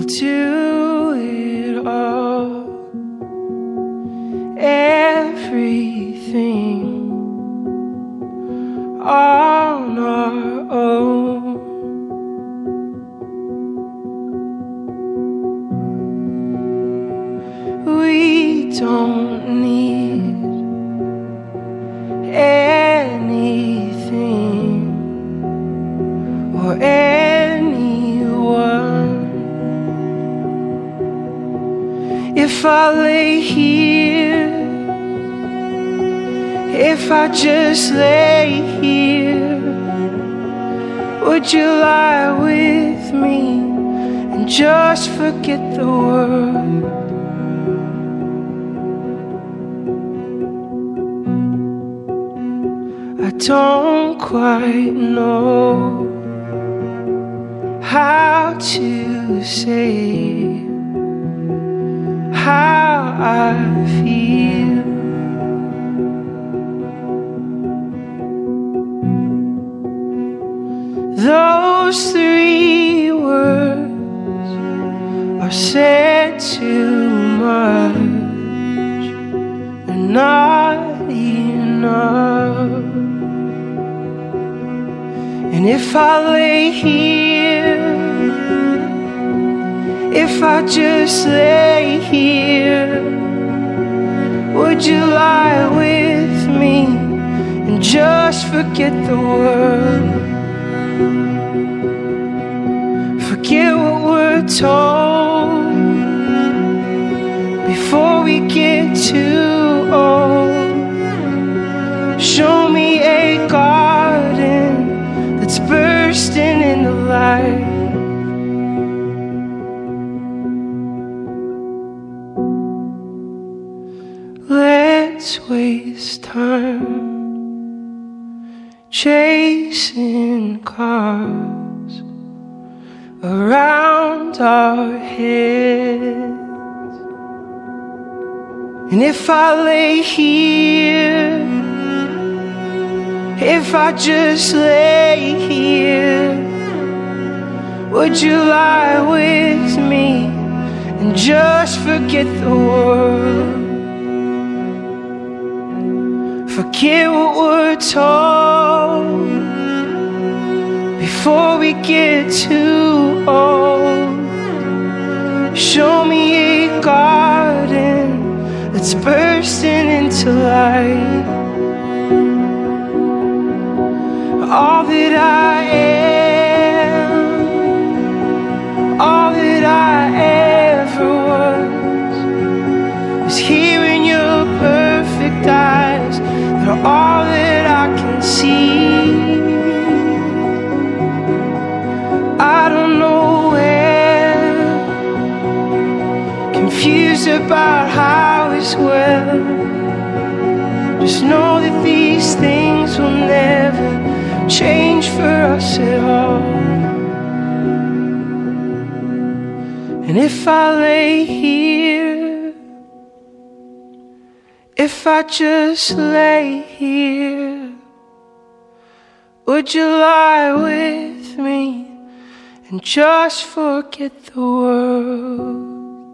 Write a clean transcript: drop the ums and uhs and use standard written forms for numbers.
do it all, everything on our own. We don't need anything or anyone. If I lay here, if I just lay here, would you lie with me and just forget the world? I don't quite know how to say how I feel. Those three words are said too much and not enough. And if I lay here, if I just lay here, would you lie with me and just forget the world? Forget what we're told before we get too old. Show me a garden that's bursting into light. Let's waste time chasing cars around our heads. And if I lay here, if I just lay here, would you lie with me and just forget the world? Forget what we're told before we get too old. Show me a garden that's bursting into light. All that I am, all that I ever was, is here in your perfect eyes. They're all that I can see. I don't know where, confused about how as well. Just know that these things will never change for us at all. And if I lay here, if I just lay here, would you lie with me and just forget the world?